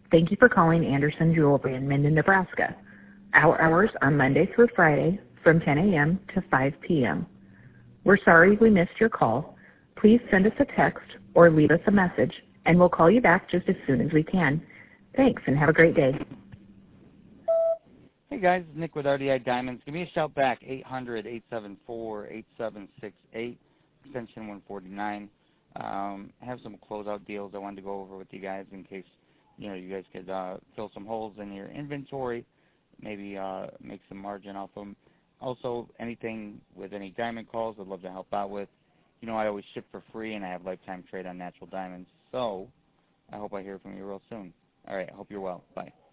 Thank you for calling Anderson Jewelry in Minden, Nebraska. Our hours are Monday through Friday from 10 a.m. to 5 p.m. We're sorry we missed your call. Please send us a text or leave us a message, and we'll call you back just as soon as we can. Thanks, and have a great day. Hey guys, it's Nick with RDI Diamonds. Give me a shout back, 800-874-8768, extension 149. I have some closeout deals I wanted to go over with you guys in case you guys could fill some holes in your inventory, maybe make some margin off them. Also, anything with any diamond calls I'd love to help out with. I always ship for free, and I have lifetime trade on natural diamonds. So I hope I hear from you real soon. All right, I hope you're well. Bye.